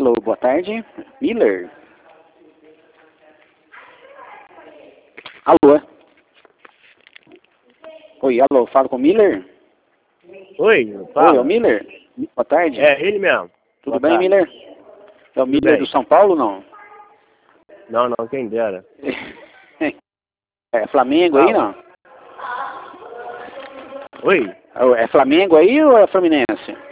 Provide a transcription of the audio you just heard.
Alô, boa tarde. Miller? Alô? Oi, alô, falo com o Miller? Oi, Oi, é o fala. Miller? Boa tarde. É, ele mesmo. Tudo Boa bem, tarde. Miller? É o Tudo Miller bem. do São Paulo, não? Não, quem dera. É Flamengo aí, Fala. não? Oi? É Flamengo aí ou é Fluminense?